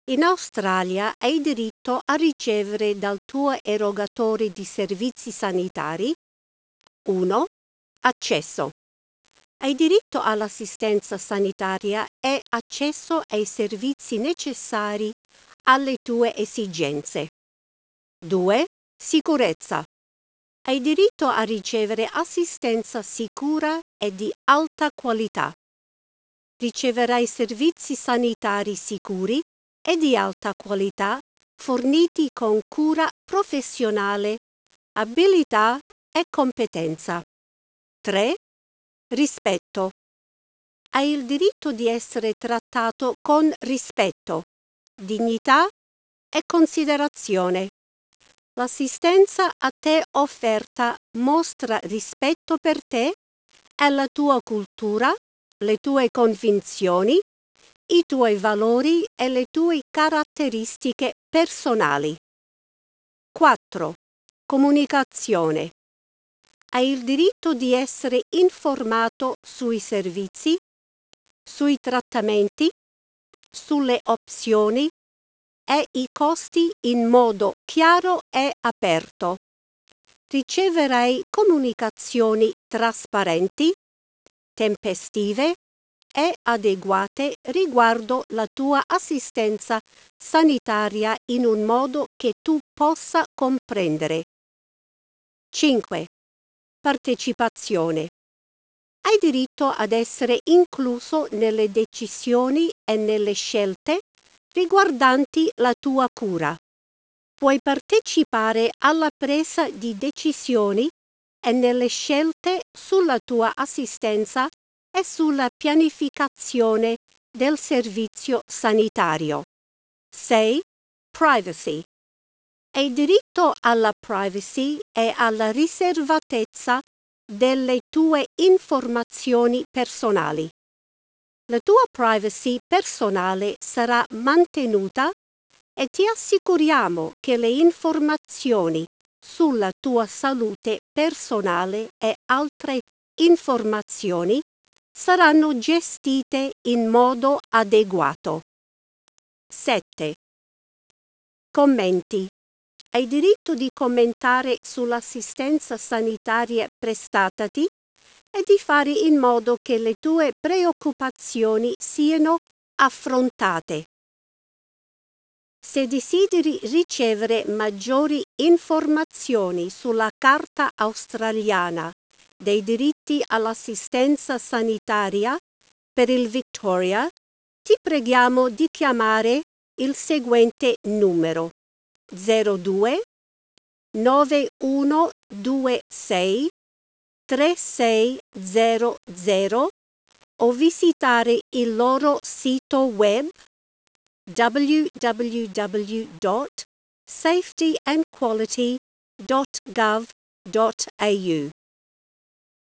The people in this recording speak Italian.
In Australia hai diritto a ricevere dal tuo erogatore di servizi sanitari 1. Accesso. Hai diritto all'assistenza sanitaria e accesso ai servizi necessari alle tue esigenze. 2. Sicurezza. Hai diritto a ricevere assistenza sicura e di alta qualità. Riceverai servizi sanitari sicuri e di alta qualità forniti con cura professionale, abilità e competenza. 3. Rispetto. Hai il diritto di essere trattato con rispetto, dignità e considerazione. L'assistenza a te offerta mostra rispetto per te e la tua cultura, le tue convinzioni, i tuoi valori e le tue caratteristiche personali. 4. Comunicazione. Hai il diritto di essere informato sui servizi, sui trattamenti, sulle opzioni e i costi in modo chiaro e aperto. Riceverai comunicazioni trasparenti, tempestive e adeguate riguardo la tua assistenza sanitaria in un modo che tu possa comprendere. 5. Partecipazione. Hai diritto ad essere incluso nelle decisioni e nelle scelte riguardanti la tua cura. Puoi partecipare alla presa di decisioni e nelle scelte sulla tua assistenza e sulla pianificazione del servizio sanitario. 6. Privacy. Hai diritto alla privacy e alla riservatezza delle tue informazioni personali. La tua privacy personale sarà mantenuta e ti assicuriamo che le informazioni sulla tua salute personale e altre informazioni saranno gestite in modo adeguato. 7. Commenti. Hai diritto di commentare sull'assistenza sanitaria prestatati e di fare in modo che le tue preoccupazioni siano affrontate. Se desideri ricevere maggiori informazioni sulla Carta australiana dei diritti all'assistenza sanitaria per il Victoria, ti preghiamo di chiamare il seguente numero 02 9126 3600 o visitare il loro sito web www.safetyandquality.gov.au.